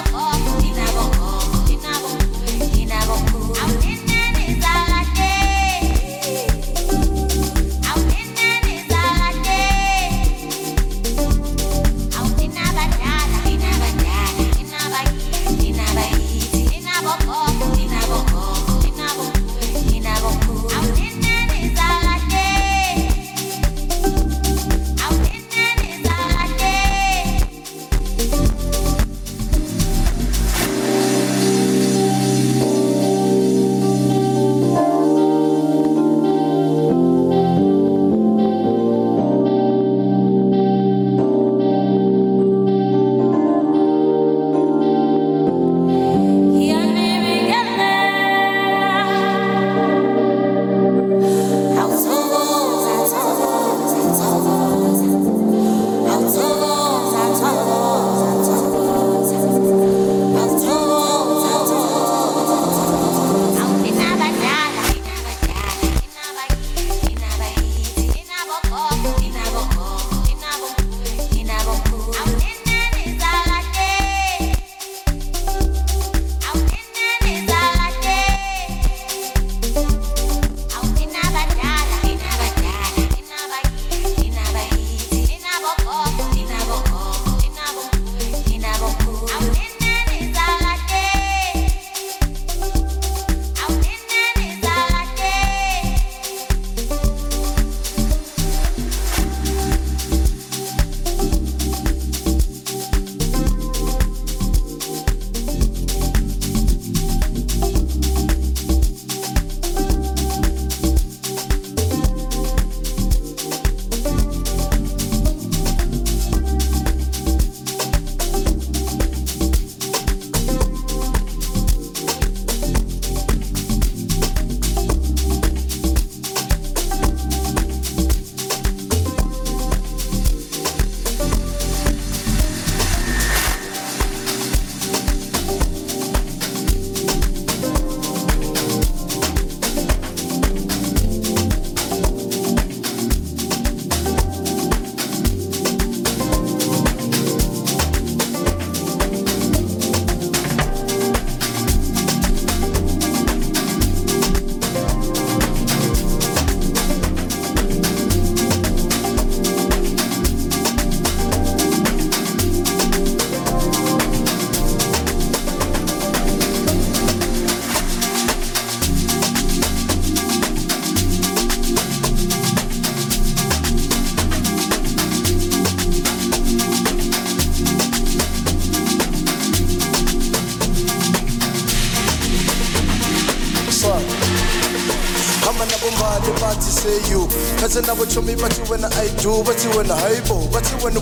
bathi say you khathe nabo chomi bathi wena I do bathi wena hayibo bathi wena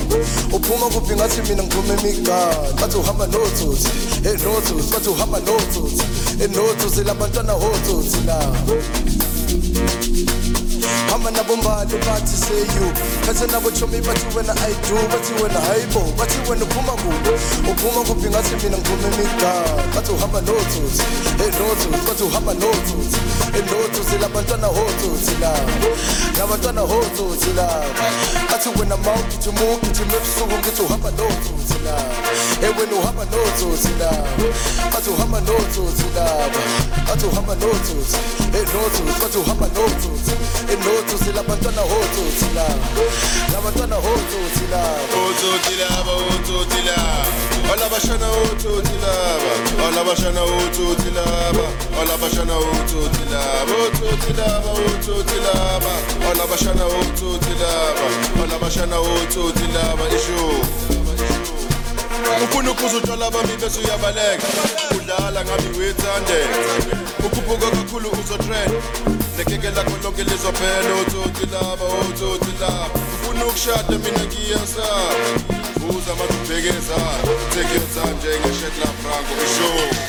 uphuma kuphi ngathi mina ngiphume emigani bathi uhamba notsotsi notsotsi bathi uhamba notsotsi notsotsi labantwana hotsotsi la hamba nabo mbali bathi say you khathe nabo chomi bathi wena I do bathi wena hayibo bathi wena uphuma kuphi ngathi mina ngiphume emigani bathi uhamba notsotsi notsotsi bathi uhamba notsotsi notsotsi labantwana hotsotsi la labantwana hotsotsi la bathi wena mawugithi mebusuku ngithi uhamba notsotsi la wena uhamba notsotsi la bathi uhamba notsotsi la bathi uhamba notsotsi notsotsi bathi uhamba notsotsi notsotsi labantwana hotsotsi la labantwana hotsotsi la hotsotsi laba hotsotsi laba olabashana hotsotsi laba olabashana hotsotsi laba olabashana hotsotsi laba hotsotsi laba hotsotsi laba olabashana hotsotsi laba olabashana hotsotsi laba isho ufuna ukuzuthola bami bese uyabaleka udlala ngami wethandela ukhuphuka kakhulu uzotrend nekeke lakho lonke lizophela uzothi laba ufuna ukushada mina ngiyasaba uza mathubhekeza take your time njengeshetla franco isho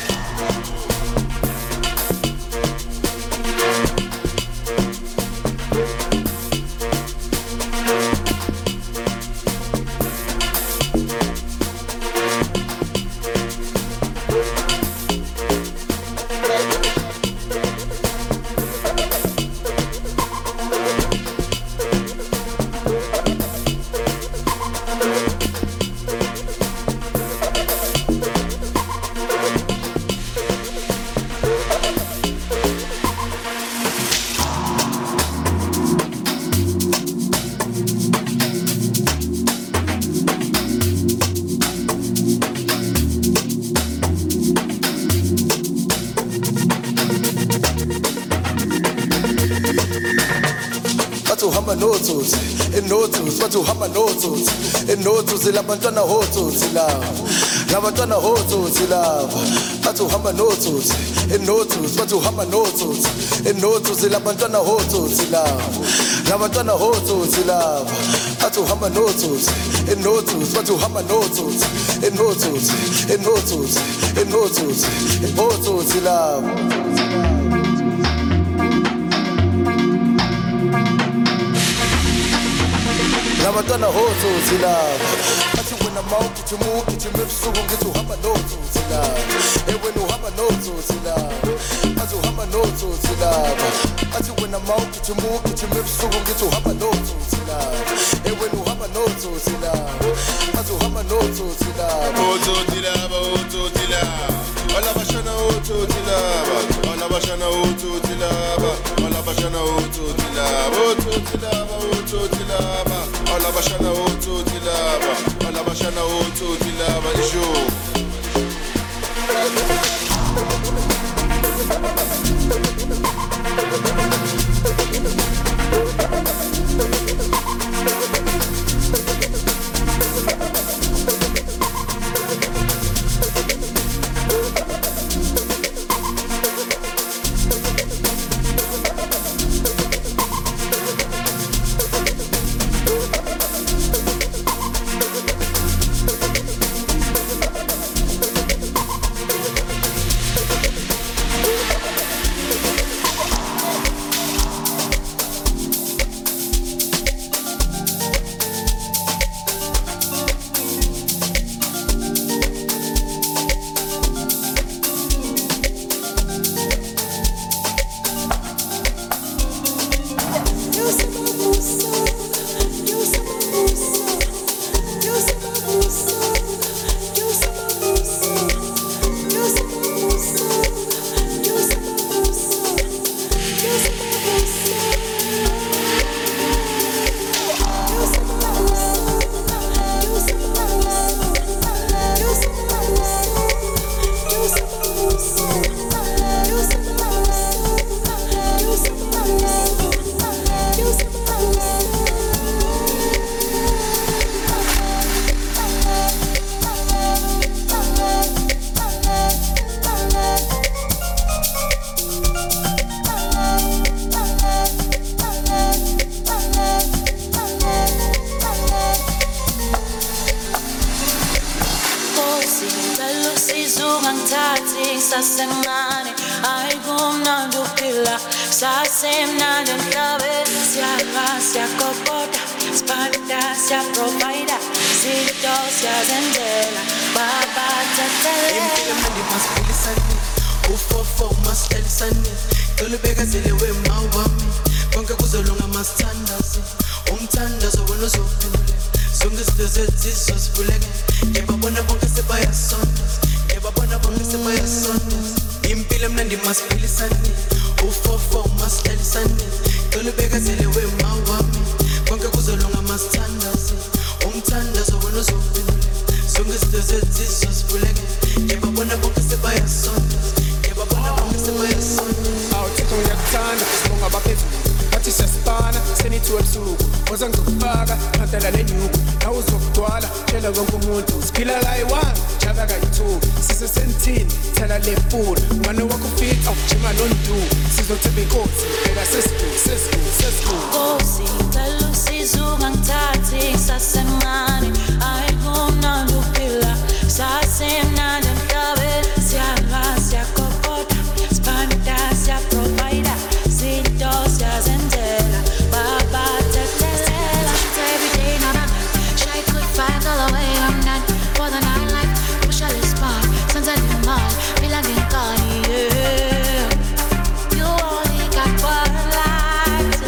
uhamba notsotsi enotsotsi bathi uhamba notsotsi enotsotsi labantwana hotsotsi lava labantwana hotsotsi lava bathi uhamba notsotsi enotsotsi bathi uhamba notsotsi enotsotsi labantwana hotsotsi lava labantwana hotsotsi lava bathi uhamba notsotsi enotsotsi bathi uhamba notsotsi enotsotsi enotsotsi enotsotsi hotsotsi lava labantwana hotsotsi lava bathi wena mawugijima ebusuku ngithi uhamba notsotsi lava wena uhamba notsotsi lava bathi uhamba notsotsi lava bathi wena mawugijima ebusuku ngithi uhamba notsotsi lava wena uhamba notsotsi lava bathi uhamba notsotsi lava hotsotsi lava hotsotsi lava alabashana hotsotsi lava alabashana hotsotsi lava alabashana hotsotsi lava hotsotsi lava hotsotsi lava alabashana hotsotsi lava alabashana hotsotsi lava isho sasemnane ayibumnandi uphila sasemnandi emhlabeni siyakopota siphatha siyaprovida zinto siyazenzela babathathele impilo mnandi masiphilisane ufofo masihlalisane tolubekezele wemawami konke kuzolunga masithandaze umthandazo wena uzophendule zonke izinto zethu zizosivuleke yebabona bonke sebayasondaza yebabona bonke sebayasondaza impilo mnandi masiphilisane ufofo masihlalisane tolubekezele wemawami konke kuzolunga masithandaze umthandazo wena uzophendule zonke izinto zethu zizosivuleke yebabona bonke sebayasondaza yebabona bonke sebayasondaza awuthixo ngiyakuthanda sibonga abaphezulu bathi siyasipana senithiwe ebusuku oza ngizokufaka phantala lenyuku nawe uzokugcwala tshela konke umuntu siphila kayi-1 jaba kayi-2 sisesentini thela lepula ngane wakho ufika awujima nondu sizothemba inkosi bheka sesikhulu Nkosi ngicela usizo ungangithathi ngisasemncane ayibumnandi uphila sasemnandi emhlabeni siyakopota siphatha siyaprovida zinto siyazenzela babathathela every day na shy good vibes all the way I'm not for the nightlife push all this bar senza limali feel like in yeah you only got one life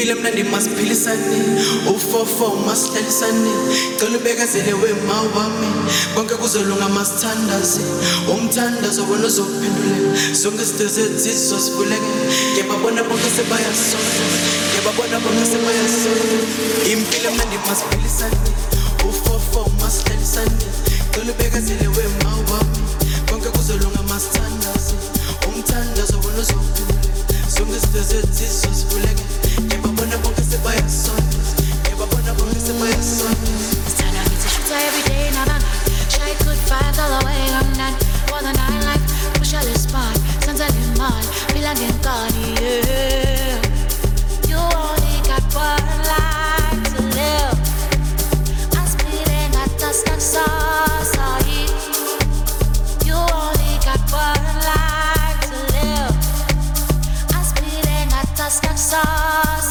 impilo emnandi masiphilisane u-44 masihlalisane cela ubekezele wema wami konke kuzolunga masithandaze umthandazo wena uzophendulela zonke izinto zethu zizosivuleke ngiyababona bonke sebayasonda ngiyababona bonke sebayasonda impilo emnandi masiphilisane u-44 masihlalisane cela ubekezele wema wami konke kuzolunga masithandaze umthandazo wena uzophendulela zonke izinto zethu zizosivuleke ngiyababona bonke sebayasonda ngiyababona bonke sebayasonda. It's time I need to shoot her every day, nah, nah. Shy good vibes all the way, I'm not more than I like. Push all the spot, Santa Limal, bilang and Cardi, yeah. You only got one life to live. Aspiring at the success, you only got one life to live. Aspiring at the success,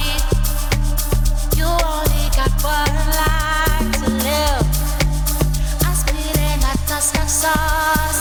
you only got one life to live. Aspiring at the success.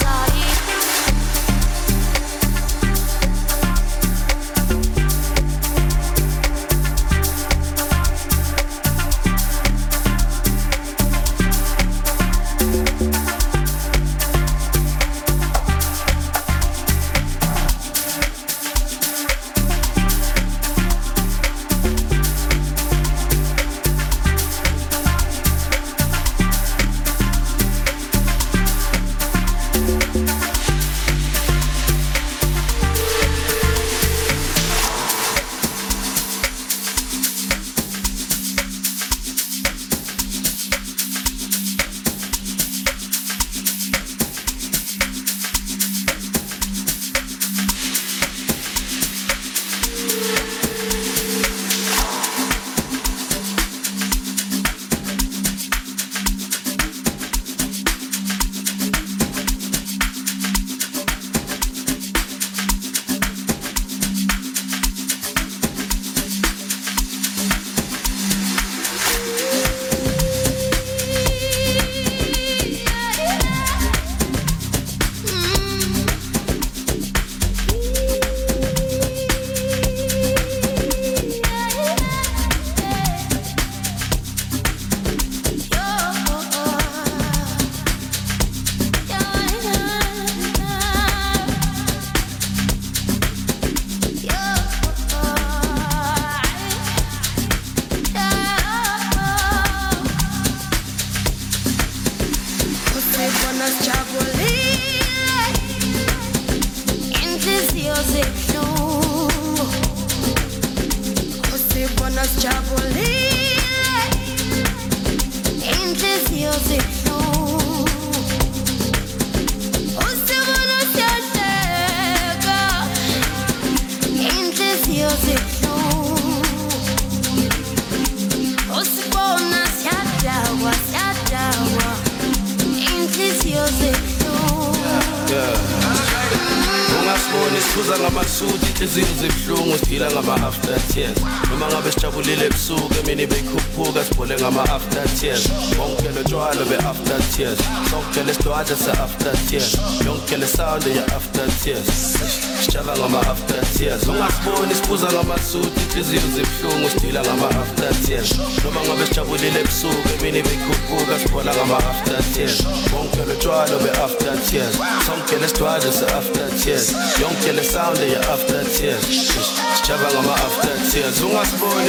Siphuza ngamasuthi inhliziyo zibuhlungu sidila ngama-after tears noma ngabe sijabulile ebusuku emini beyikhuphuka sibhole ngama-after tears bonke lotshwalo be-after tears sonke lesidwadla se-after tears yonke le sound ye-after tears sijaba ngama-after tears ungasiboni siphuza ngamasuthi inhliziyo zibuhlungu sidila ngama-after tears noma ngabe sijabulile ebusuku emini beyikhuphuka sibhola ngama-after tears bonke lotshwalo be-after tears sonke lesidwadla se-after tears yonke le sound ye-after tears sijaba ngama-after tears ungasiboni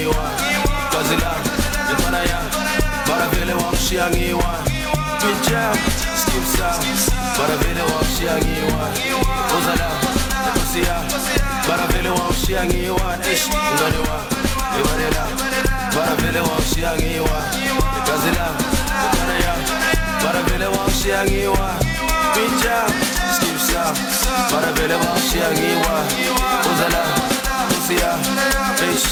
ngiwa gazi lami lefana yami mara vele wangishiya ngiwa pincha skip sound mara vele wangishiya ngiwa uzala nkosi yami mara vele wangishiya ngiwa eish ngane wami ebalela mara vele wangishiya ngiwa gazi lami lefana yami mara vele wangishiya ngiwa pincha skip sound mara vele wangishiya ngiwa uzala nkosi yami eish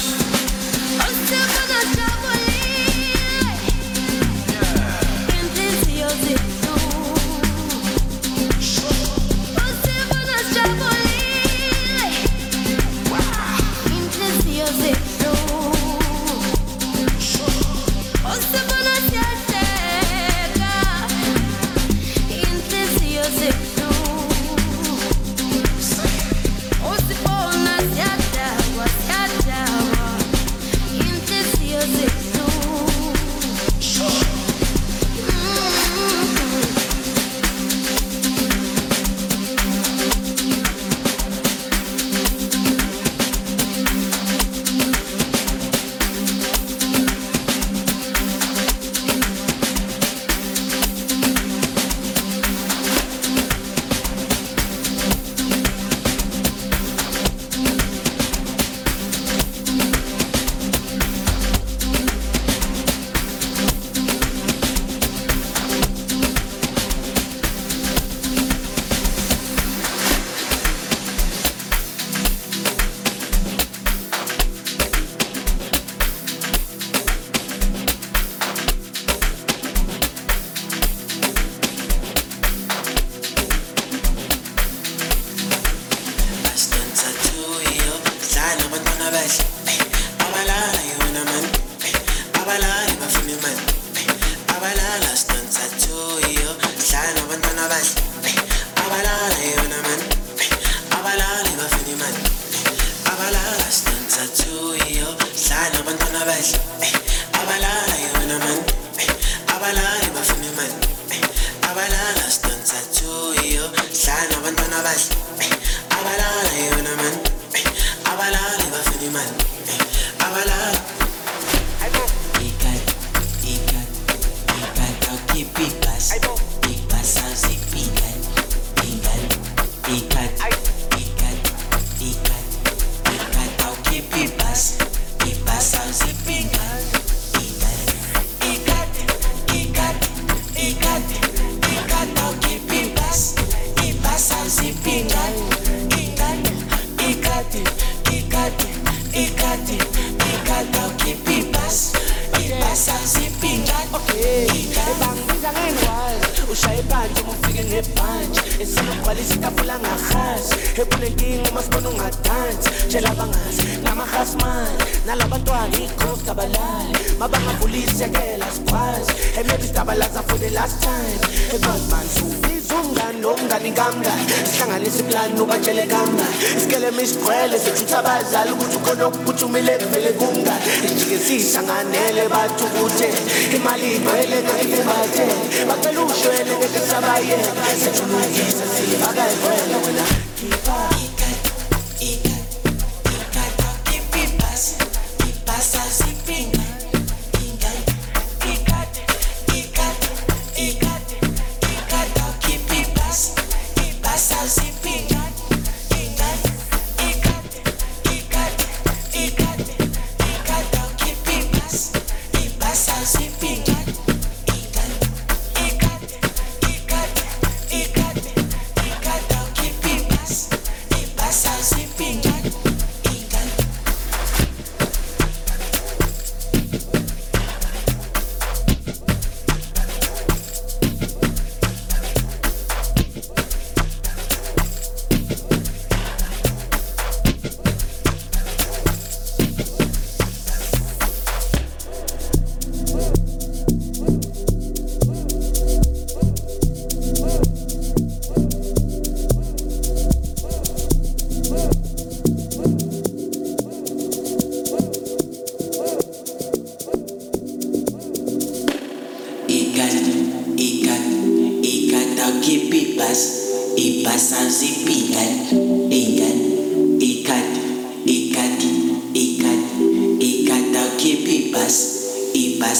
sanganele bathu kude imali igcwele ngeke bathe bacela ushwele ngeke sabaye sethulukisa sibaka igcwele wena kipa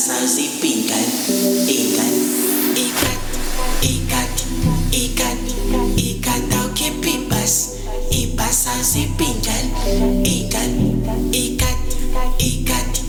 ibasa zipingane ingane ikati awukhipha ibasa zipingane ingane ikati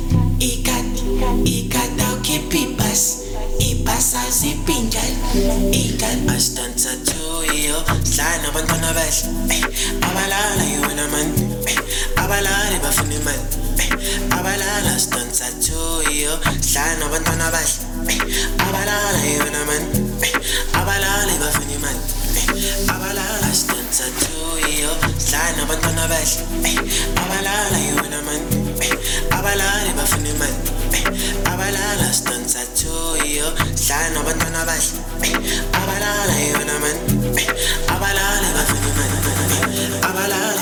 awukhipha ibasa zipingane ingane asidansa tuyo dlana abantwana bahle abalala yona man abalala bafuna imali abalala asidansa tuyo dlana abantwana bahle abalala yona man abalala bafuna imali abalala asidansa tuyo dlana abantwana bahle abalala yona man abalala bafuna imali abalala asidansa tuyo dlana abantwana bahle abalala yona man abalala bafuna imali abalala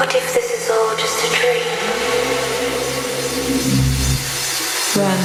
What if this is all just a dream? Run.